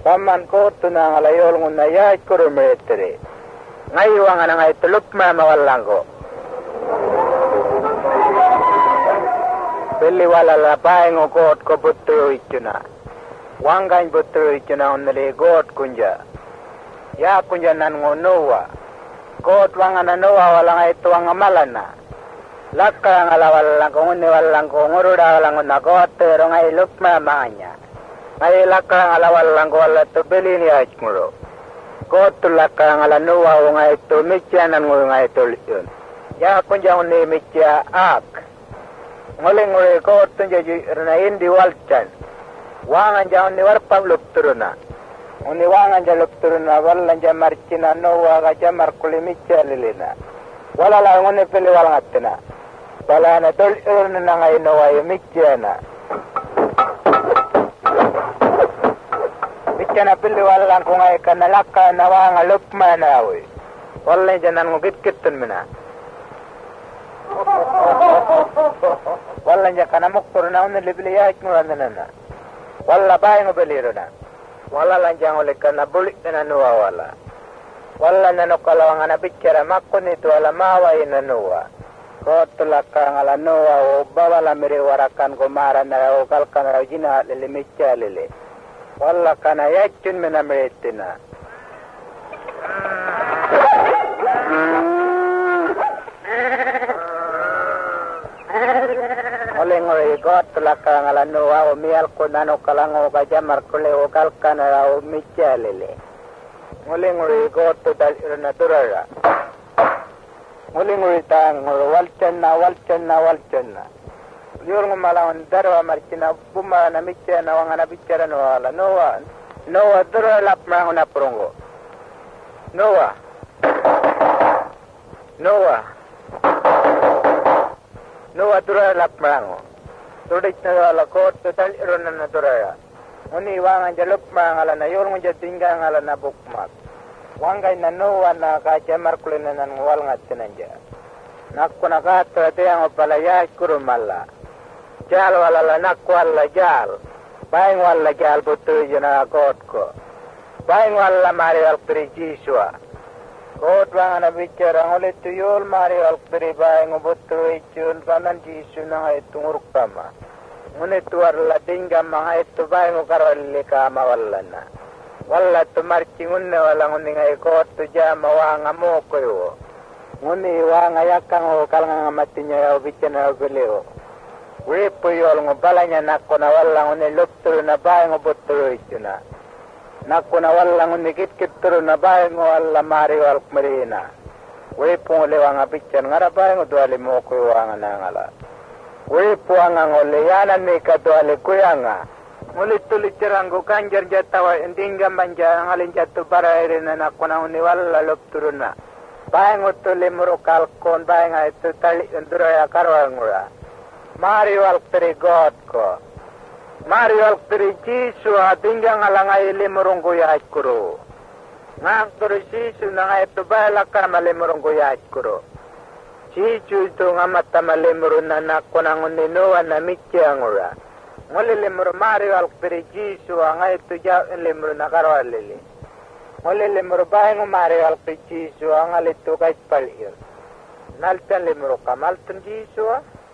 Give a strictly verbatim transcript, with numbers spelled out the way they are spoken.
Paman ko tunang alayol ngun na yay kuro meretere. Ngayon nga ngay tulop mamawallang ko. Pili wala lapay ngo kot ko butro ituna. Wanggain butro ituna unali kot kunja. Ya kunja nan ngo noa. Kot wanga na noa wala ngay tuwang amalana. Lakka nga lawallang ko nguni wallang ko nguruda wallang ko na kot pero ngay lup mamanya. Ngay lakka nga lawallang ko wala to bilin ya itmuro. Kot tulaka nga lanuwa o ngay to mitya nan ngo ngay to yun. Ya kunja nguni mitya ak. Ngoli-ngoli ko tunja na hindi walchan. Wangan ja ni warpam lupturuna. Uni wangan ja lupturuna wallan ja marcina nowa ga ja markuli mitya lilina. Wala la ngoni pili walangatina. Wala na tol irna na ngay nowa yu mitya na. Mitya na pili walang kung ay kanalaka na wanga lupma na awi. Wallan ja nan ngugit-kitun mina. Walla nja kana muktur na unni libili ya ikmura nana. Walla bayi ngubeliru na. Walla lanja nguli kana bulik na nuwa wala. Walla nano kalawang na bicara makuni tu wala mawai na nuwa. Kotulaka ngala nuwa o bawala miri warakan kumara na o kalkan na jina lili micha lili. Walla kana yachun mina miritina. Ngoli-ngoli got tulaka ngala nuwa o miyal ko nano kalango kajamar kule o kalkana o mitya lili. Ngoli-ngoli got tudal irna durara. Ngoli-ngoli tang walchan na walchan na walchan na. Liur ngumalangon darwa marchina buma na mitya na wangana bicara no wala. Nowa, nowa durara lapmango na prongo. Nowa. Nowa. Nowa durara lapmango. Tudik na wala kot tudal irna na durara. Uni wangan jaluk mangala na yor ngunja tinggal ngala na bukmak. Wangay na nowa na kajamar kulina na ngwal ngatinanja. Nakku na kata tiyang opalaya kurumala. Jal wala la nakku wala jal. Baing wala jal butu jana kot ko. Baing wala mari wal piri jiswa. Kot wangan na bicara ngulit tuyul mari wal piri baing butu ijul panan jisu na ngay tunguruk kama. Ngunit warla dinga mga ito baing ukarwali kama wala na. Wala tu marchi ngunne wala ngunni ngay kot tu jama wanga mo koyo. Ngunni wanga yakang o kalanga matinya ya bichana guleo. Wipo yol ngo balanya nakko na wala ngunni lupturu na baing ubuturu ituna. Nakko na wala ngunni kitkituru na baing wala mari wal marina. Wipo ngule wanga bichan ngara baing uduali mo koyo wanga nangala. Wipo wanga ngule yanan ni kaduali kuyanga. Ngulit tulit jaranggo kanjar jatawa indinga manja ngalin jatuh para irina nakuna uni wala lupturuna. Baing utuli murukal kon baing itu tali nduraya karwangura. Mari wal peri god ko. Mari wal peri jisu adinga ngalangai limurunggu yajkuru. Ngang turu jisu nanga itu bala kamali murunggu yajkuru. Jisu itu ngamata malimuruna nakuna uni nuwa na mikiangura. Ngoli limur mari wal peri jisu anga itu jau limur nakarwa lili. Ngoli limur baing mari wal peri jisu anga litu kait palir. Naltan limur kamal tun jisu